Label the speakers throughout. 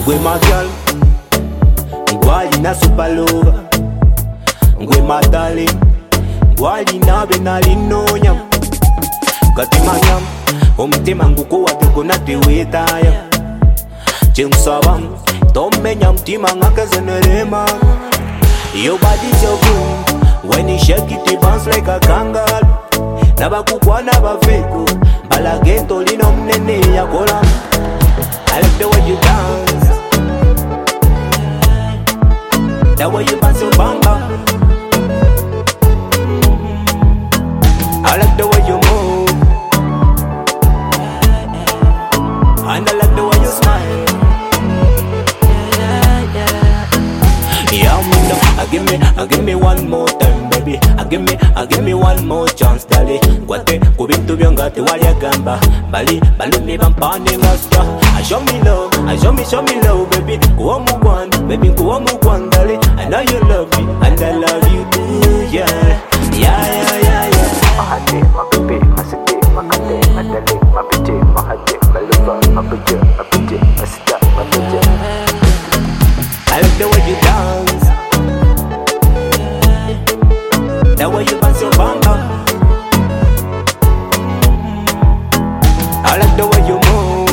Speaker 1: Ngwe my girl, ngwali na super lover. Ngwe my darling, ngwali na benalinonya. Katimanyam, omutima ngukuwa tukuna tiwitaya. Chingsabam, tomenya mtima ngakazenerema. Your body so good, when you shake it, it bounce like a kangaroo. Nabakukwa nabafeku, balagento lino mnene ya kolam. I like the way you dance, the way you bounce your bam bam. I like the way you move, and I like the way you smile. Yeah, give me one more time, baby. Give me one more chance, dali. Kwate kubintu byongate walyagamba, bali balumi bampane ngasta. Show me love, baby. Kuwa mugwan, baby, kuwa mugwan, dali. I know you love me, and I love you too, yeah.
Speaker 2: Mahade, my baby, my city, my kate, my dali, my bitty, my hade, my lover, my bitty, my sister, my bitty.
Speaker 1: I like the way you dance, the way you bounce your bam bam. I like the way you move,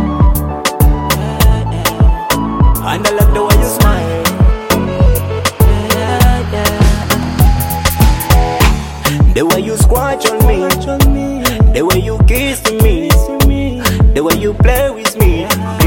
Speaker 1: and I like the way you smile. The way you scratch on me, the way you kiss me, the way you play with me.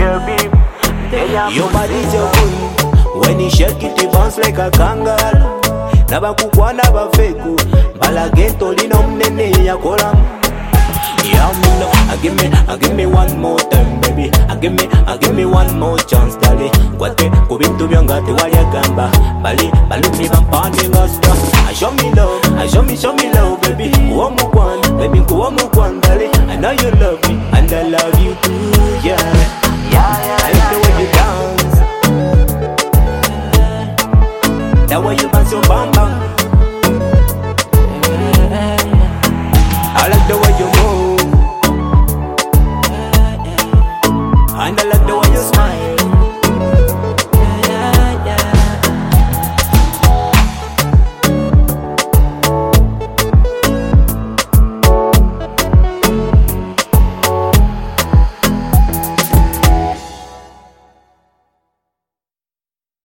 Speaker 1: Your body's so good, when you shake it, it bounce like a kangaroo. Nabakukwa nabafeku, balagento lino mnene ya kolam. Yeah, give me one more time, baby. Give me one more chance, dali. Kwate kubintu byongate walyagamba, bali balumi bampane ngasta. Show me love, baby. Kuwa mugwan, baby, kuwa mugwan, dali. I know you love me, and I love you too, yeah. I like the way you dance, the way you bounce your bam bam. I like the way you move, and I like the way you smile.